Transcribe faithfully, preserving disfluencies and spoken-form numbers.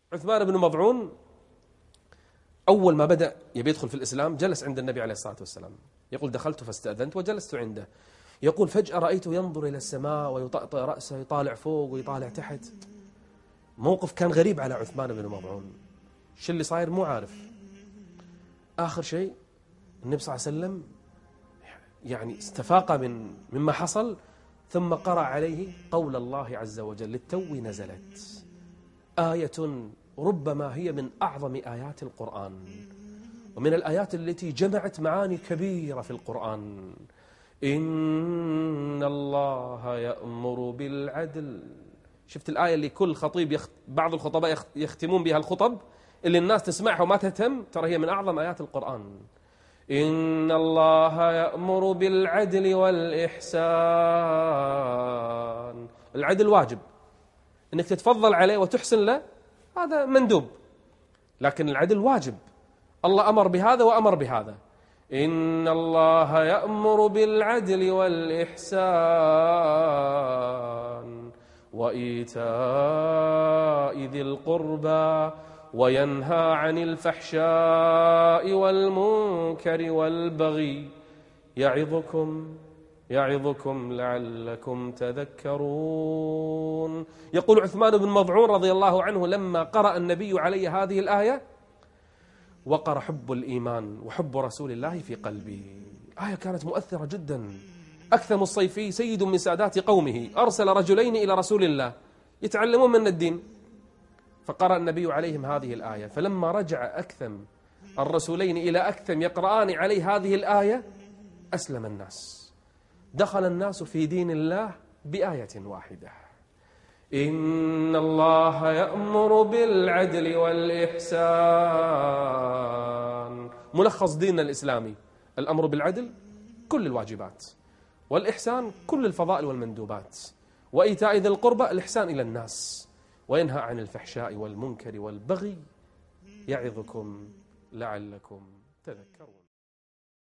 عثمان بن مضعون أول ما بدأ يبي يدخل في الإسلام جلس عند النبي عليه الصلاة والسلام، يقول دخلت فاستأذنت وجلست عنده، يقول فجأة رأيته ينظر إلى السماء ويطأطئ رأسه، يطالع فوق ويطالع تحت. موقف كان غريب على عثمان بن مضعون، شو اللي صاير مو عارف. آخر شيء النبي صلى الله عليه وسلم يعني استفاق من مما حصل، ثم قرأ عليه قول الله عز وجل للتو نزلت آية ربما هي من أعظم آيات القرآن، ومن الآيات التي جمعت معاني كبيرة في القرآن. إن الله يأمر بالعدل. شفت الآية اللي كل خطيب يخت... بعض الخطباء يختمون بها الخطب اللي الناس تسمعها وما تهتم، ترى هي من أعظم آيات القرآن. إن الله يأمر بالعدل والإحسان. العدل واجب، إنك تتفضل عليه وتحسن له هذا مندوب، لكن العدل واجب. الله أمر بهذا وأمر بهذا. إن الله يأمر بالعدل والإحسان وإيتاء ذي القربى وينهى عن الفحشاء والمنكر والبغي يعظكم يعظكم لعلكم تذكرون. يقول عثمان بن مضعون رضي الله عنه لما قرأ النبي علي هذه الآية وقر حب الإيمان وحب رسول الله في قلبي. آية كانت مؤثرة جدا. أكثم الصيفي سيد من سادات قومه أرسل رجلين إلى رسول الله يتعلمون من الدين، فقرأ النبي عليهم هذه الآية، فلما رجع أكثم الرسولين إلى أكثم يقرآن عليه هذه الآية أسلم الناس، دخل الناس في دين الله بآية واحدة. إن الله يأمر بالعدل والإحسان. ملخص ديننا الإسلامي الأمر بالعدل كل الواجبات، والإحسان كل الفضائل والمندوبات، وإيتاء ذي القربى الإحسان إلى الناس، وينهى عن الفحشاء والمنكر والبغي يعظكم لعلكم تذكرون.